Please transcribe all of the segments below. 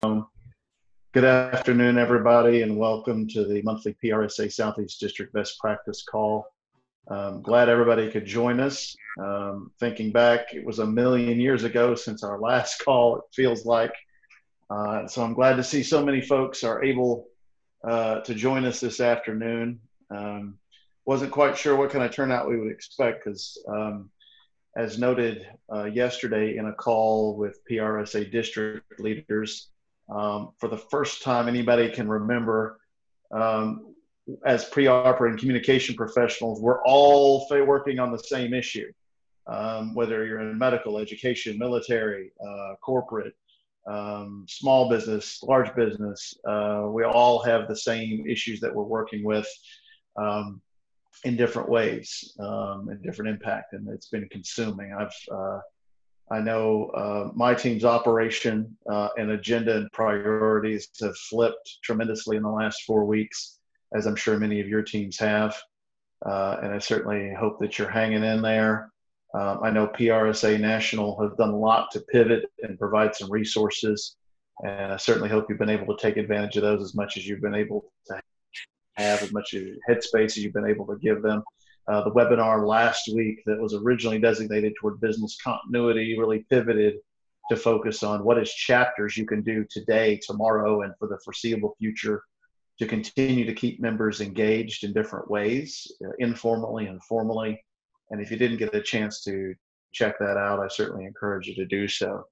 Good afternoon, everybody, and welcome to the monthly PRSA Southeast District Best Practice Call. Glad everybody could join us. Thinking back, it was a million years ago since our last call, it feels like. So I'm glad to see so many folks are able to join us this afternoon. Wasn't quite sure what kind of turnout we would expect because as noted yesterday in a call with PRSA district leaders, for the first time anybody can remember, as pre-operating communication professionals, we're all working on the same issue. Whether you're in medical, education, military, corporate, small business, large business, we all have the same issues that we're working with in different ways, and different impact, and it's been consuming. I know my team's operation and agenda and priorities have flipped tremendously in the last 4 weeks, as I'm sure many of your teams have. And I certainly hope that you're hanging in there. I know PRSA National has done a lot to pivot and provide some resources. And I certainly hope you've been able to take advantage of those as much as you've been able to have, as much headspace as you've been able to give them. The webinar last week that was originally designated toward business continuity really pivoted to focus on what is chapters you can do today, tomorrow, and for the foreseeable future to continue to keep members engaged in different ways, informally and formally. And if you didn't get a chance to check that out, I certainly encourage you to do so.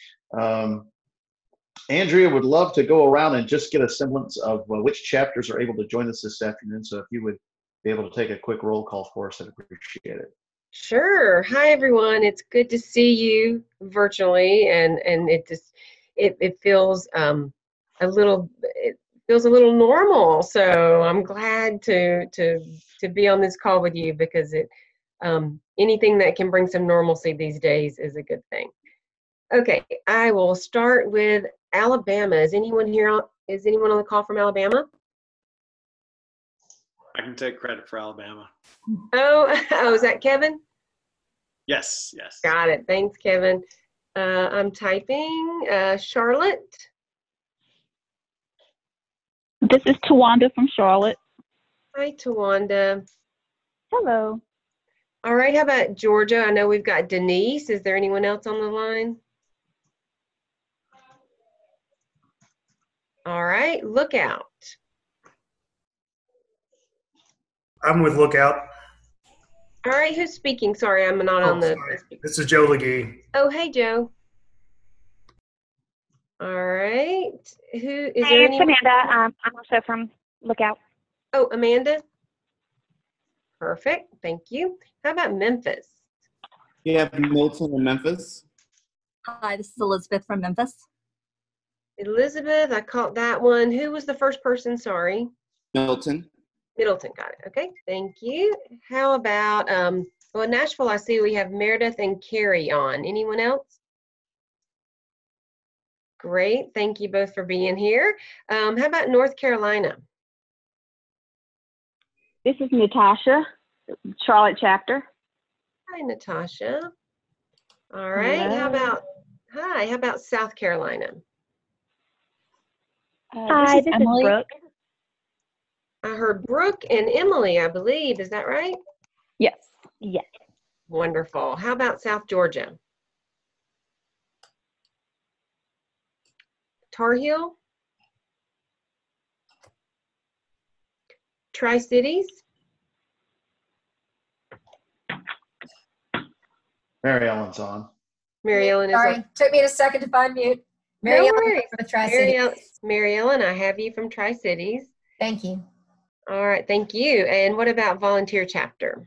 Andrea would love to go around and just get a semblance of which chapters are able to join us this afternoon. So if you would be able to take a quick roll call for us, I'd appreciate it. Sure. Hi, everyone. It's good to see you virtually, and it feels a little normal. So I'm glad to be on this call with you because anything that can bring some normalcy these days is a good thing. Okay, I will start with Alabama. Is anyone on the call from Alabama? I can take credit for Alabama. Oh, is that Kevin? Yes. Got it. Thanks, Kevin. I'm typing. Charlotte? This is Tawanda from Charlotte. Hi, Tawanda. Hello. All right, how about Georgia? I know we've got Denise. Is there anyone else on the line? All right, Lookout. I'm with Lookout. All right, who's speaking? Sorry, I'm not on the. Sorry. This is Joe Legee. Oh, hey, Joe. All right. Who is Hey, there? it's Amanda. I'm also from Lookout. Oh, Amanda. Perfect. Thank you. How about Memphis? You have Milton in Memphis. Hi, this is Elizabeth from Memphis. Elizabeth, I caught that one. Who was the first person? Sorry. Milton. Middleton, got it. Okay, thank you. How about, well, in Nashville, I see we have Meredith and Carrie on. Anyone else? Great, thank you both for being here. How about North Carolina? This is Natasha, Charlotte chapter. Hi, Natasha. All right, Hello. How about South Carolina? Hi, this is Brooke. I heard Brooke and Emily, I believe. Is that right? Yes. Wonderful. How about South Georgia? Tar Heel? Tri-Cities? Mary Ellen's on. Mary Ellen is Sorry, on. took me a second to find mute. Mary No Ellen worries. from the Tri-Cities. Mary Ellen, I have you from Tri-Cities. Thank you. All right, thank you. And what about volunteer chapter?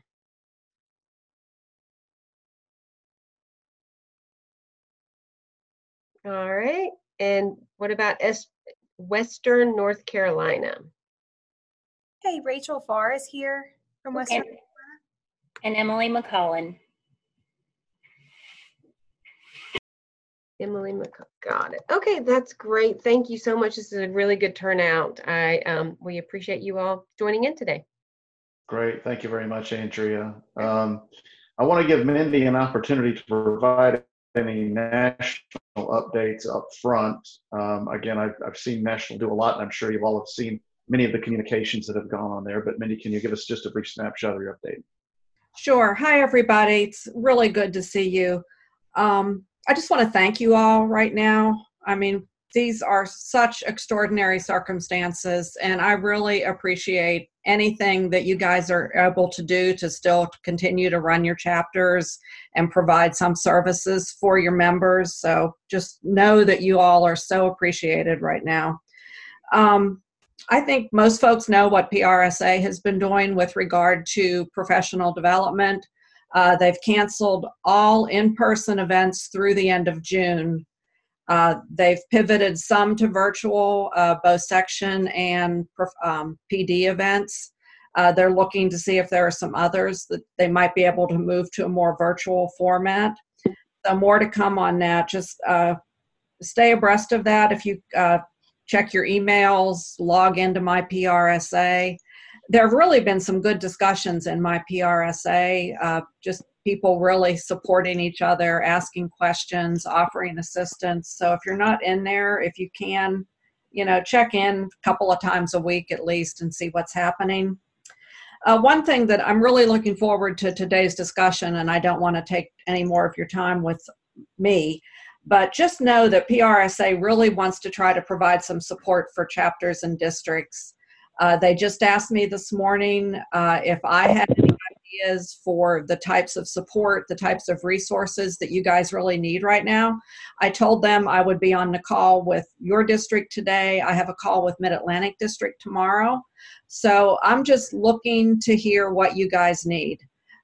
All right, and what about Western North Carolina? Hey, Rachel Farr is here from Western. And Emily McCullen. Emily got it. Okay, that's great. Thank you so much. This is a really good turnout. We appreciate you all joining in today. Great. Thank you very much, Andrea. I want to give Mindy an opportunity to provide any national updates up front. Again, I've seen national do a lot, and I'm sure you've all have seen many of the communications that have gone on there. But Mindy, can you give us just a brief snapshot of your update? Sure. Hi, everybody. It's really good to see you. I just want to thank you all right now. I mean, these are such extraordinary circumstances, and I really appreciate anything that you guys are able to do to still continue to run your chapters and provide some services for your members. So just know that you all are so appreciated right now. I think most folks know what PRSA has been doing with regard to professional development. They've canceled all in-person events through the end of June. They've pivoted some to virtual, both section and PD events. They're looking to see if there are some others that they might be able to move to a more virtual format. So more to come on that. Just stay abreast of that. If you check your emails, log into My PRSA. There have really been some good discussions in My PRSA, just people really supporting each other, asking questions, offering assistance. So if you're not in there, if you can, check in a couple of times a week at least and see what's happening. One thing that I'm really looking forward to today's discussion, and I don't want to take any more of your time with me, but just know that PRSA really wants to try to provide some support for chapters and districts. They just asked me this morning if I had any ideas for the types of support, the types of resources that you guys really need right now. I told them I would be on the call with your district today. I have a call with Mid-Atlantic District tomorrow. So I'm just looking to hear what you guys need.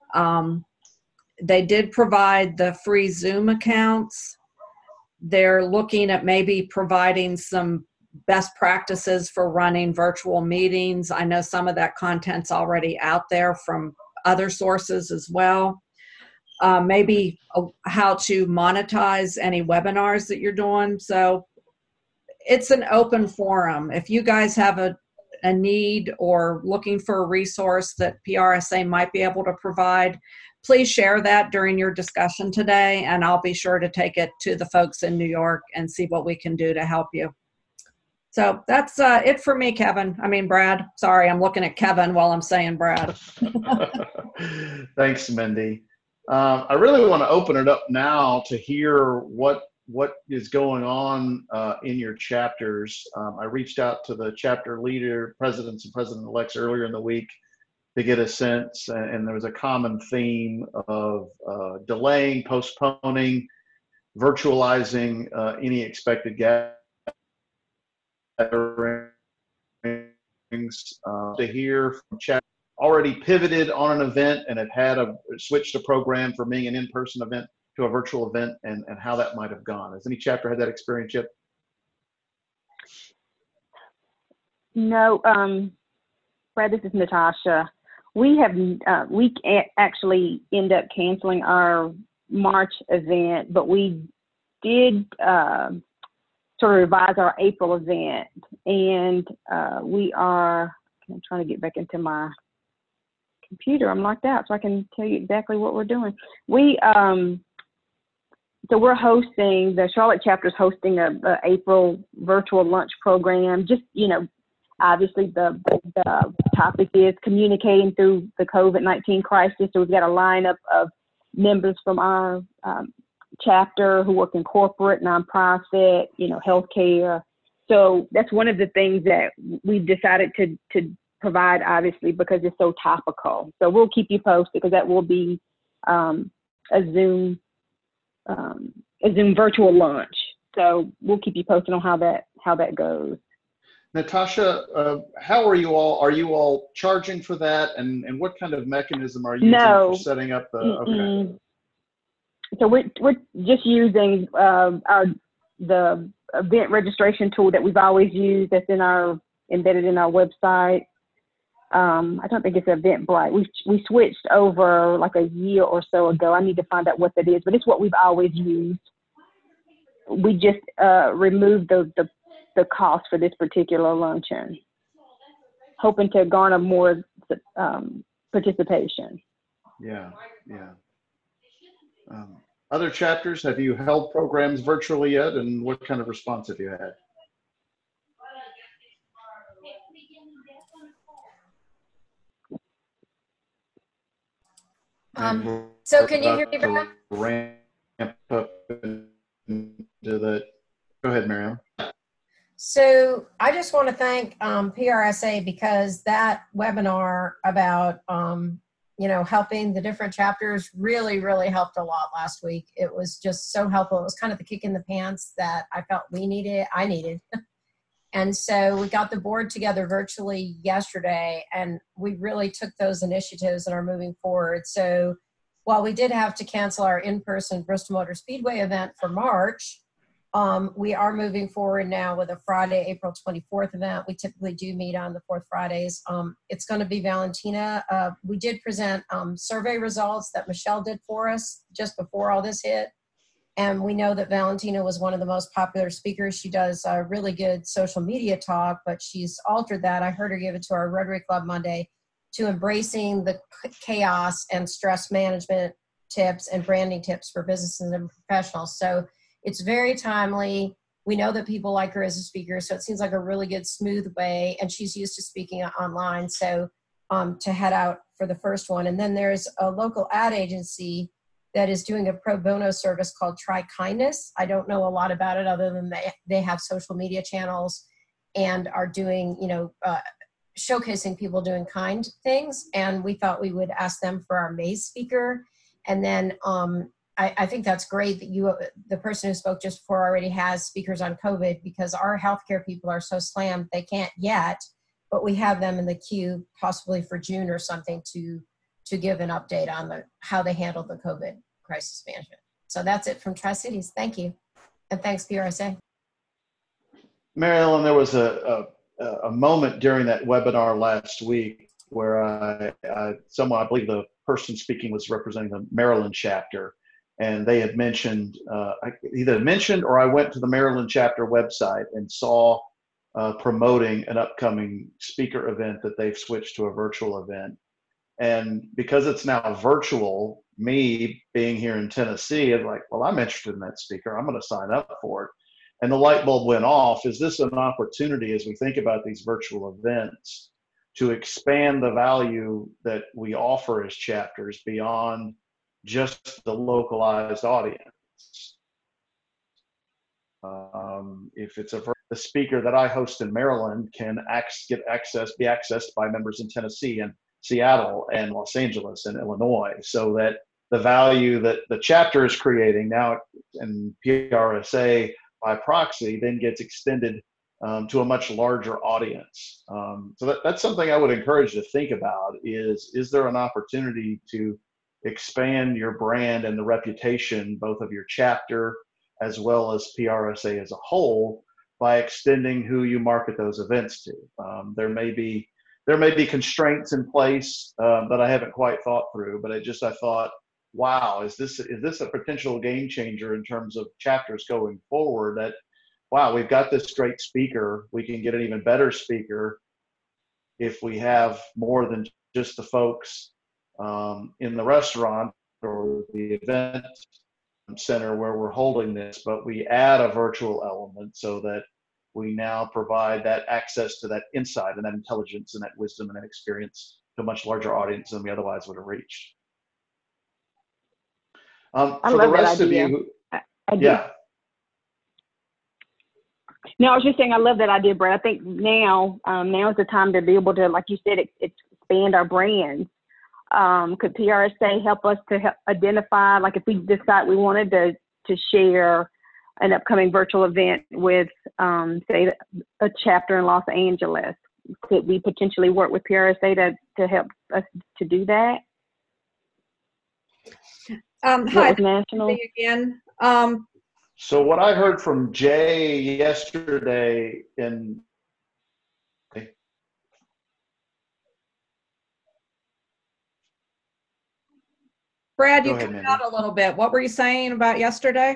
They did provide the free Zoom accounts. They're looking at maybe providing some best practices for running virtual meetings. I know some of that content's already out there from other sources as well. Maybe how to monetize any webinars that you're doing. So it's an open forum. If you guys have a need or looking for a resource that PRSA might be able to provide, please share that during your discussion today, and I'll be sure to take it to the folks in New York and see what we can do to help you. So that's it for me, Kevin. I mean, Brad. Sorry, I'm looking at Kevin while I'm saying Brad. Thanks, Mindy. I really want to open it up now to hear what is going on in your chapters. I reached out to the chapter leader, presidents and president-elects earlier in the week to get a sense, and there was a common theme of delaying, postponing, virtualizing any expected gatherings. To hear from chat already pivoted on an event and had switched a program from being an in-person event to a virtual event, and how that might have gone. Has any chapter had that experience yet? No, Brad, this is Natasha. We actually end up canceling our March event, but we did sort of revise our April event, and I'm trying to get back into my computer. I'm locked out, so I can tell you exactly what we're doing. So we're hosting, the Charlotte chapter is hosting a April virtual lunch program. Just, obviously the topic is communicating through the COVID-19 crisis. So we've got a lineup of members from our chapter who work in corporate, nonprofit, healthcare. So that's one of the things that we've decided to provide, obviously, because it's so topical. So we'll keep you posted, because that will be a Zoom virtual lunch. So we'll keep you posted on how that goes. Natasha, how are you all? Are you all charging for that, and what kind of mechanism are you using for setting up the? Okay. So we're just using the event registration tool that we've always used. That's embedded in our website. I don't think it's Eventbrite. We switched over like a year or so ago. I need to find out what that is, but it's what we've always used. We just removed the cost for this particular luncheon, hoping to garner more participation. Yeah. Other chapters, have you held programs virtually yet, and what kind of response have you had? So can you hear me, Brad? Ramp up into the. Go ahead, Miriam. So I just want to thank PRSA because that webinar about helping the different chapters really, really helped a lot last week. It was just so helpful. It was kind of the kick in the pants that I felt I needed. And so we got the board together virtually yesterday, and we really took those initiatives and are moving forward. So while we did have to cancel our in-person Bristol Motor Speedway event for March, we are moving forward now with a Friday, April 24th event. We typically do meet on the fourth Fridays. It's going to be Valentina. We did present survey results that Michelle did for us just before all this hit. And we know that Valentina was one of the most popular speakers. She does really good social media talk, but she's altered that. I heard her give it to our Rotary Club Monday to embracing the chaos and stress management tips and branding tips for businesses and professionals. So it's very timely. We know that people like her as a speaker, so it seems like a really good, smooth way. And she's used to speaking online, so to head out for the first one. And then there's a local ad agency that is doing a pro bono service called Try Kindness. I don't know a lot about it other than they have social media channels and are doing, showcasing people doing kind things. And we thought we would ask them for our Maze speaker. And then I think that's great that the person who spoke just before already has speakers on COVID, because our healthcare people are so slammed they can't yet, but we have them in the queue possibly for June or something to give an update on how they handled the COVID crisis management. So that's it from Tri-Cities. Thank you. And thanks, PRSA. Mary Ellen, there was a moment during that webinar last week where I believe the person speaking was representing the Maryland chapter, and they had mentioned, either mentioned or I went to the Maryland chapter website and saw promoting an upcoming speaker event that they've switched to a virtual event. And because it's now virtual, me being here in Tennessee, I'm like, well, I'm interested in that speaker. I'm going to sign up for it. And the light bulb went off. Is this an opportunity as we think about these virtual events to expand the value that we offer as chapters beyond just the localized audience? If it's the speaker that I host in Maryland can be accessed by members in Tennessee and Seattle and Los Angeles and Illinois, so that the value that the chapter is creating now in PRSA by proxy then gets extended to a much larger audience. So that's something I would encourage you to think about is there an opportunity to expand your brand and the reputation both of your chapter as well as PRSA as a whole by extending who you market those events to. There may be constraints in place that I haven't quite thought through, but I thought, wow, is this a potential game changer in terms of chapters going forward? That, wow, we've got this great speaker, we can get an even better speaker if we have more than just the folks in the restaurant or the event center where we're holding this, but we add a virtual element so that we now provide that access to that insight and that intelligence and that wisdom and that experience to a much larger audience than we otherwise would have reached. For the rest of you, yeah. No, I was just saying I love that idea, Brad. I think now is the time to be able to, like you said, expand our brands. Could PRSA help us to identify, like if we decide we wanted to share an upcoming virtual event with, say, a chapter in Los Angeles, could we potentially work with PRSA to help us to do that? Hi, national again. So what I heard from Jay yesterday Brad, you cut out a little bit. What were you saying about yesterday?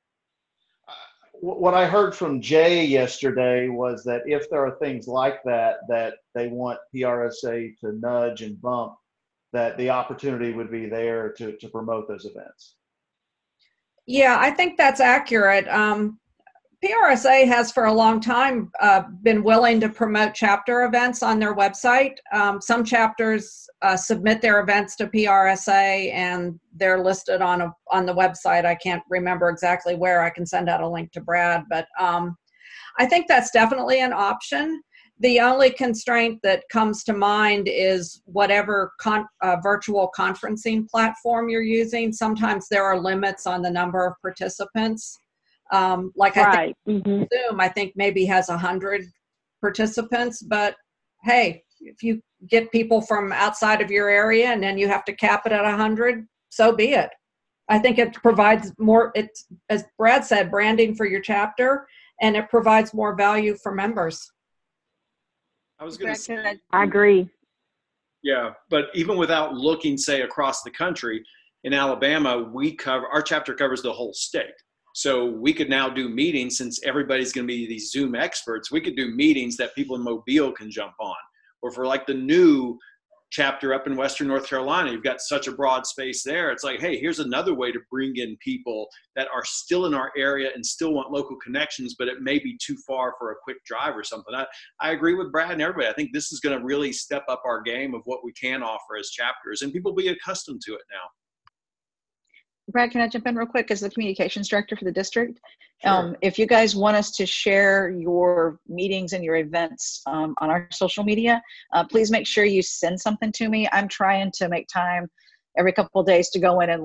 What I heard from Jay yesterday was that if there are things like that they want PRSA to nudge and bump, that the opportunity would be there to promote those events. Yeah, I think that's accurate. PRSA has for a long time been willing to promote chapter events on their website. Some chapters submit their events to PRSA and they're listed on the website. I can't remember exactly where. I can send out a link to Brad, but I think that's definitely an option. The only constraint that comes to mind is whatever virtual conferencing platform you're using. Sometimes there are limits on the number of participants. Like I think Zoom, I think maybe has 100 participants, but hey, if you get people from outside of your area and then you have to cap it at 100, so be it. I think it provides more, it's, as Brad said, branding for your chapter, and it provides more value for members. I was going to say, I agree. yeah, but even without looking, say, across the country, in Alabama, our chapter covers the whole state. So we could now do meetings, since everybody's going to be these Zoom experts, we could do meetings that people in Mobile can jump on. Or for like the new chapter up in Western North Carolina, you've got such a broad space there. It's like, hey, here's another way to bring in people that are still in our area and still want local connections, but it may be too far for a quick drive or something. I agree with Brad and everybody. I think this is going to really step up our game of what we can offer as chapters, and people be accustomed to it now. Brad, can I jump in real quick as the communications director for the district? Sure. If you guys want us to share your meetings and your events on our social media, please make sure you send something to me. I'm trying to make time every couple of days to go in and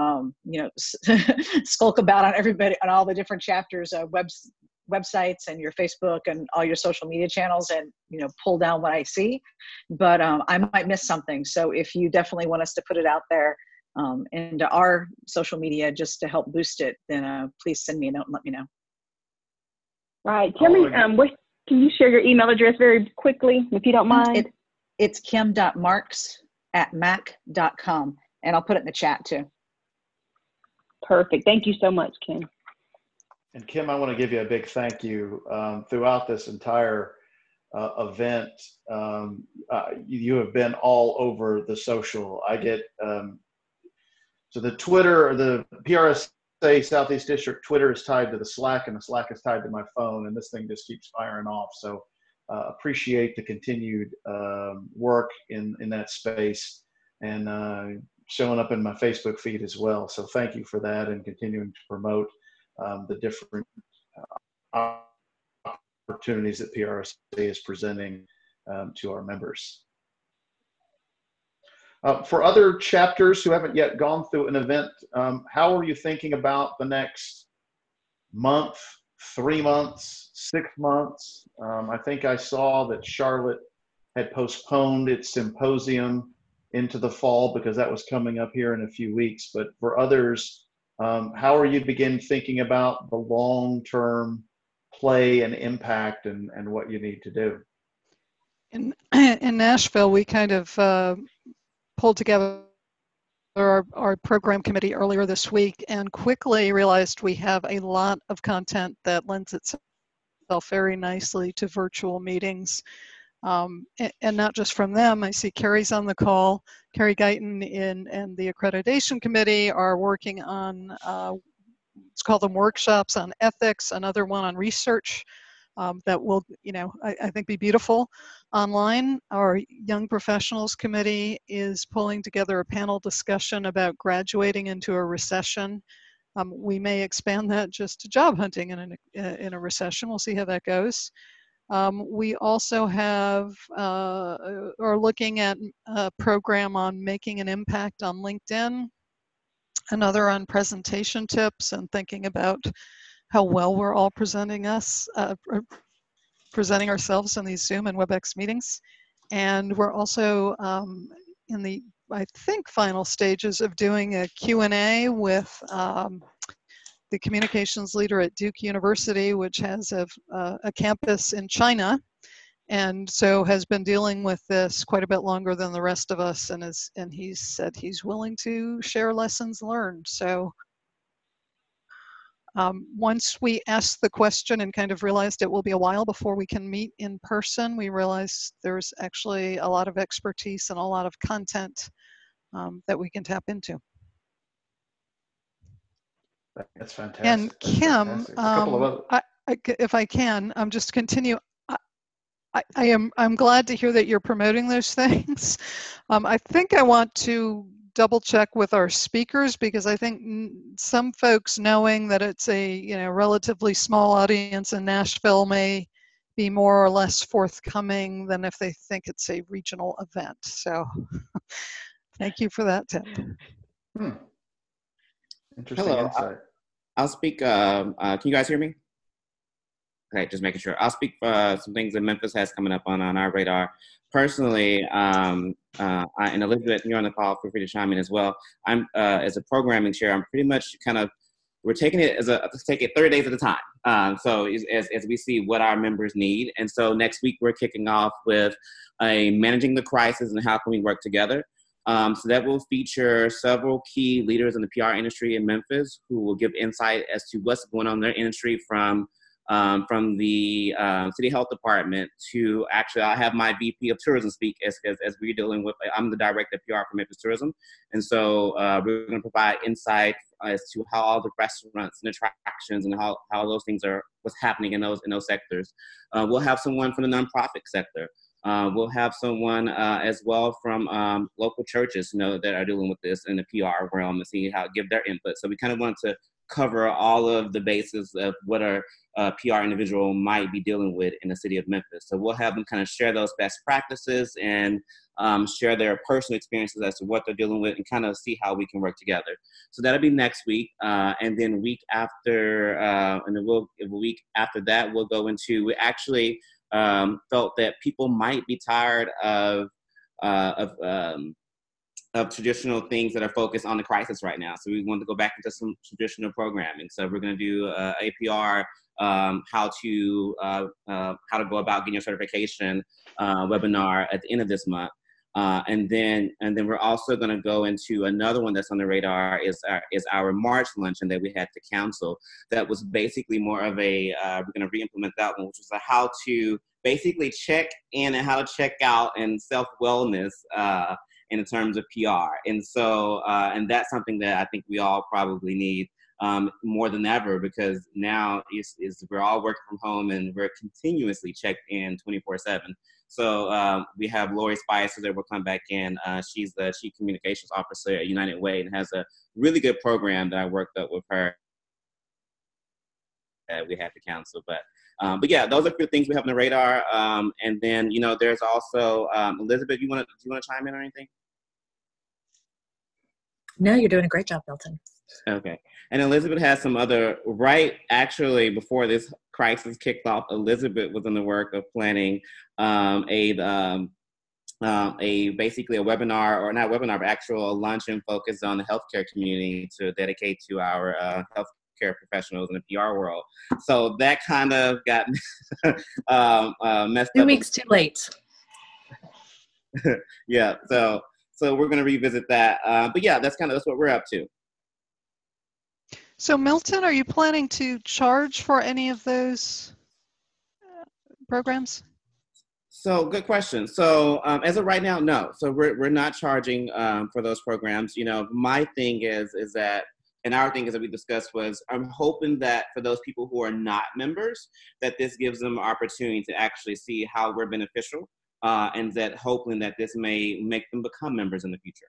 skulk about on everybody, on all the different chapters, websites and your Facebook and all your social media channels, and pull down what I see. But I might miss something. So if you definitely want us to put it out there into our social media just to help boost it, then please send me a note and let me know. Right. Tell me, can you share your email address very quickly, if you don't mind? It's kim.marks@mac.com, and I'll put it in the chat too. Perfect. Thank you so much, Kim. And Kim, I want to give you a big thank you. Throughout this entire event, you have been all over the social. I get so the Twitter, or the PRSA Southeast District Twitter is tied to the Slack, and the Slack is tied to my phone, and this thing just keeps firing off. So appreciate the continued work in that space, and showing up in my Facebook feed as well. So thank you for that, and continuing to promote the different opportunities that PRSA is presenting to our members. For other chapters who haven't yet gone through an event, how are you thinking about the next month, 3 months, 6 months? I think I saw that Charlotte had postponed its symposium into the fall because that was coming up here in a few weeks. But for others, how are you thinking about the long-term play and impact and what you need to do? In Nashville, we kind of pulled together our program committee earlier this week and quickly realized we have a lot of content that lends itself very nicely to virtual meetings. And not just from them. I see Carrie's on the call. Carrie Guyton and the accreditation committee are working on, let's call them workshops on ethics, another one on research that will, I think be beautiful online. Our Young Professionals Committee is pulling together a panel discussion about graduating into a recession. We may expand that just to job hunting in a recession. We'll see how that goes. We also are looking at a program on making an impact on LinkedIn, another on presentation tips and thinking about how well we're all presenting ourselves in these Zoom and WebEx meetings. And we're also in the, I think, final stages of doing a Q&A with the communications leader at Duke University, which has a campus in China, and so has been dealing with this quite a bit longer than the rest of us, and he's said he's willing to share lessons learned. So once we asked the question and kind of realized it will be a while before we can meet in person, we realized there's actually a lot of expertise and a lot of content that we can tap into. That's fantastic. And That's Kim, fantastic. A couple of other. if I can, just continue. I'm glad to hear that you're promoting those things. I think I want to double check with our speakers, because I think some folks, knowing that it's a relatively small audience in Nashville, may be more or less forthcoming than if they think it's a regional event. So thank you for that tip. Interesting insight. I'll speak. Can you guys hear me? Okay, just making sure. I'll speak some things that Memphis has coming up on our radar. Personally, and Elizabeth, you're on the call, feel free to chime in as well. I'm as a programming chair, I'm pretty much we're taking it take it 30 days at a time. So as we see what our members need. And so next week we're kicking off with a managing the crisis and how can we work together. So that will feature several key leaders in the PR industry in Memphis who will give insight as to what's going on in their industry, from the city health department to actually, I have my VP of tourism speak as we're dealing with. I'm the director of PR for Memphis Tourism, and so we're going to provide insight as to how all the restaurants and attractions and how those things are, what's happening in those sectors. We'll have someone from the nonprofit sector. We'll have someone as well from local churches, that are dealing with this in the PR realm, and see how give their input. So we kind of want to cover all of the bases of what our PR individual might be dealing with in the city of Memphis. So we'll have them kind of share those best practices and share their personal experiences as to what they're dealing with, and kind of see how we can work together. So that'll be next week, and then week after, week after that, we'll go into. We actually felt that people might be tired of traditional things that are focused on the crisis right now. So we want to go back into some traditional programming. So we're going to do APR, how to go about getting your certification webinar at the end of this month. And then we're also going to go into another one that's on the radar is our March luncheon that we had to council. That was basically more of a, we're going to re-implement that one, which was a how to basically check in and how to check out and self-wellness in terms of PR. And so, and that's something that I think we all probably need more than ever, because now we're all working from home and we're continuously checked in 24/7. So we have Lori Spicer that will come back in. She's the Chief Communications Officer at United Way and has a really good program that I worked up with her that we had to council. But yeah, those are a few things we have on the radar. And then, there's also, Elizabeth, you want to chime in or anything? No, you're doing a great job, Milton. Okay. And Elizabeth has some other, actually, before this crisis kicked off, Elizabeth was in the work of planning basically a webinar, or not webinar, but actual luncheon focused on the healthcare community to dedicate to our healthcare professionals in the PR world. So that kind of got messed up. 2 weeks too late. Yeah. So we're going to revisit that. But yeah, that's what we're up to. So Milton, are you planning to charge for any of those programs? So good question. So as of right now, no. So we're not charging for those programs. My thing is that, and our thing is that we discussed was, I'm hoping that for those people who are not members, that this gives them an opportunity to actually see how we're beneficial, and that hoping that this may make them become members in the future.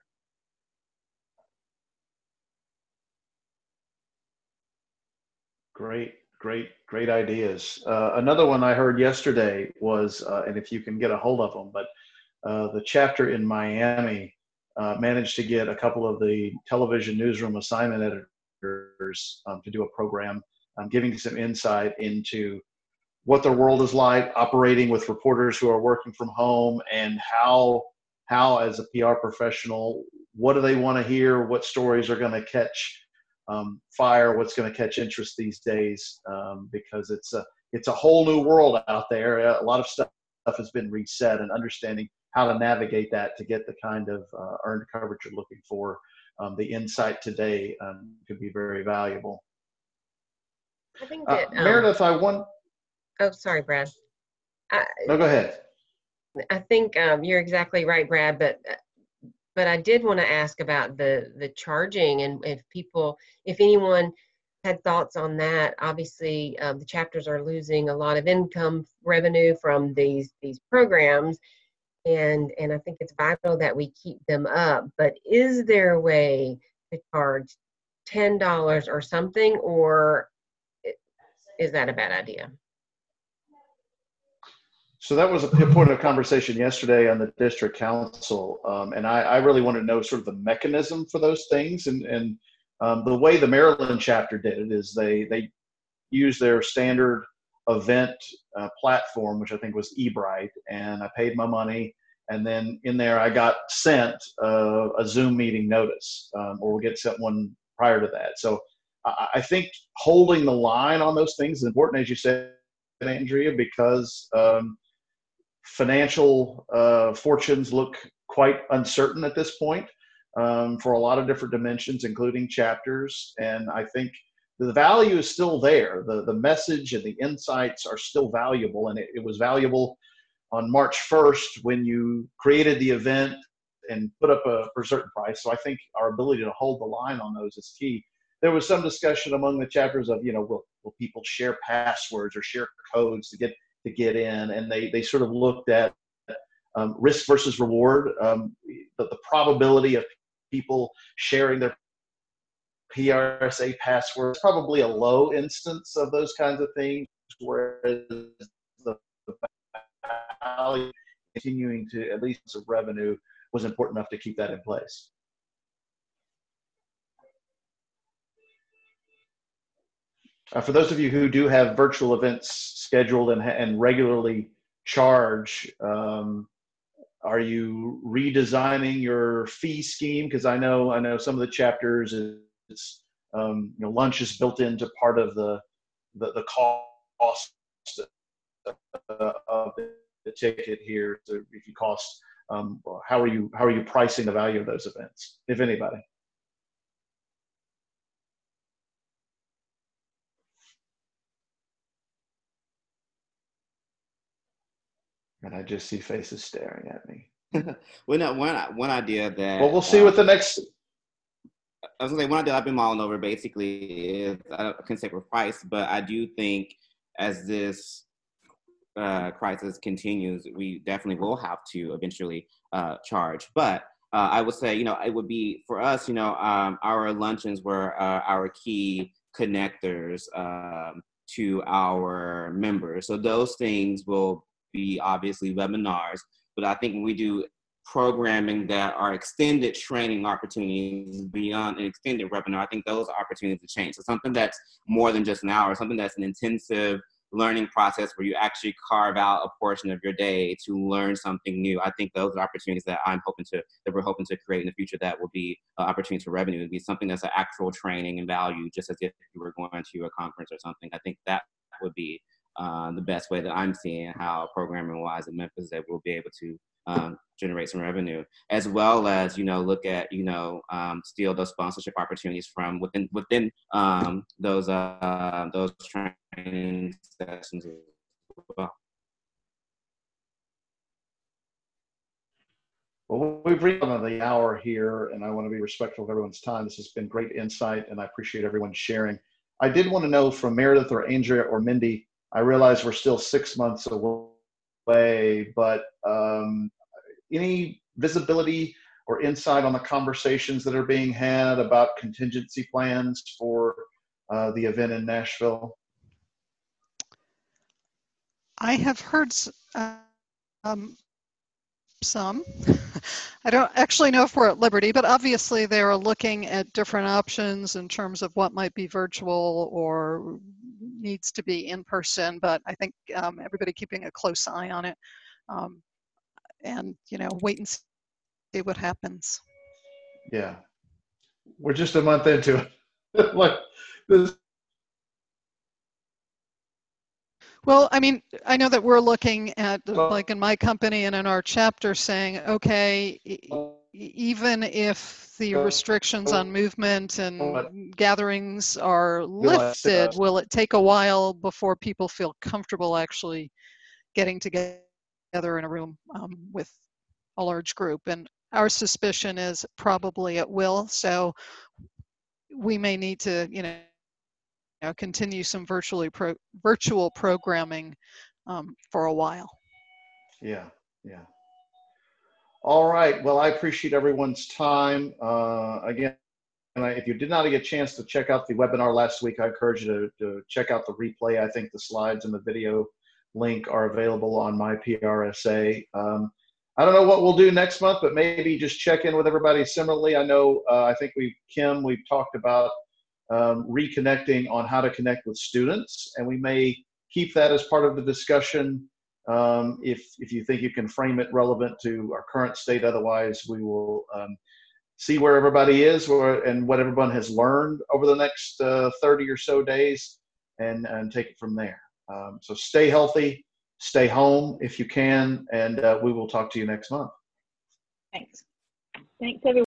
Great ideas. Another one I heard yesterday was, and if you can get a hold of them, but the chapter in Miami managed to get a couple of the television newsroom assignment editors to do a program, giving some insight into what their world is like, operating with reporters who are working from home, and how as a PR professional, what do they want to hear, what stories are going to catch fire, what's going to catch interest these days, because it's a whole new world out there. A lot of stuff has been reset, and understanding how to navigate that to get the kind of earned coverage you're looking for. The insight today could be very valuable. I think that Meredith, Oh, sorry, Brad. No, go ahead. I think you're exactly right, Brad. But I did want to ask about the charging, and if anyone had thoughts on that. Obviously, the chapters are losing a lot of income revenue from these programs, and I think it's vital that we keep them up. But is there a way to charge $10 or something, or is that a bad idea? So that was a point of conversation yesterday on the district council, and I really want to know sort of the mechanism for those things. And the way the Maryland chapter did it is they used their standard event platform, which I think was eBrite, and I paid my money, and then in there I got sent a Zoom meeting notice, or we'll get sent one prior to that. So I think holding the line on those things is important, as you said, Andrea, because financial fortunes look quite uncertain at this point for a lot of different dimensions, including chapters. And I think the value is still there. The message and the insights are still valuable. And it was valuable on March 1st when you created the event and put up a certain price. So I think our ability to hold the line on those is key. There was some discussion among the chapters of, will people share passwords or share codes to get in, and they sort of looked at risk versus reward, the probability of people sharing their PRSA passwords, probably a low instance of those kinds of things, whereas the value continuing to at least of revenue was important enough to keep that in place. For those of you who do have virtual events scheduled and regularly charge, are you redesigning your fee scheme? Because I know some of the chapters lunch is built into part of the cost of the ticket here. So if you cost, how are you pricing the value of those events, if anybody? And I just see faces staring at me. Well, no, one idea that. Well, we'll see what the next. I was gonna say one idea I've been mulling over basically is I can say for price, but I do think as this crisis continues, we definitely will have to eventually charge. But I would say, it would be for us, our luncheons were our key connectors to our members. So those things will be obviously webinars, but I think when we do programming that are extended training opportunities beyond an extended webinar, I think those are opportunities to change. So something that's more than just an hour, something that's an intensive learning process where you actually carve out a portion of your day to learn something new. I think those are opportunities that we're hoping to create in the future that will be opportunities for revenue. It'd be something that's an actual training and value, just as if you were going to a conference or something. I think that would be the best way that I'm seeing how programming wise in Memphis that we'll be able to generate some revenue, as well as look at steal those sponsorship opportunities from within those training sessions as well. Well, we've reached the hour here, and I want to be respectful of everyone's time. This has been great insight, and I appreciate everyone sharing. I did want to know from Meredith or Andrea or Mindy, I realize we're still 6 months away, but any visibility or insight on the conversations that are being had about contingency plans for the event in Nashville? I have heard some. I don't actually know if we're at liberty, but obviously they are looking at different options in terms of what might be virtual or needs to be in person. But I think everybody keeping a close eye on it, and wait and see what happens. Yeah, we're just a month into it. Like this. Well, I mean, I know that we're looking at, like in my company and in our chapter, saying, okay, even if the restrictions on movement and gatherings are lifted, will it take a while before people feel comfortable actually getting together in a room with a large group? And our suspicion is probably it will. So we may need to, continue some virtual programming for a while. Yeah, yeah. All right. Well, I appreciate everyone's time. Again, if you did not get a chance to check out the webinar last week, I encourage you to check out the replay. I think the slides and the video link are available on my PRSA. I don't know what we'll do next month, but maybe just check in with everybody similarly. I know, I think we've talked about reconnecting on how to connect with students, and we may keep that as part of the discussion if you think you can frame it relevant to our current state. Otherwise, we will see where everybody is and what everyone has learned over the next 30 or so days and take it from there. So stay healthy, stay home if you can, and we will talk to you next month. Thanks. Thanks, everyone.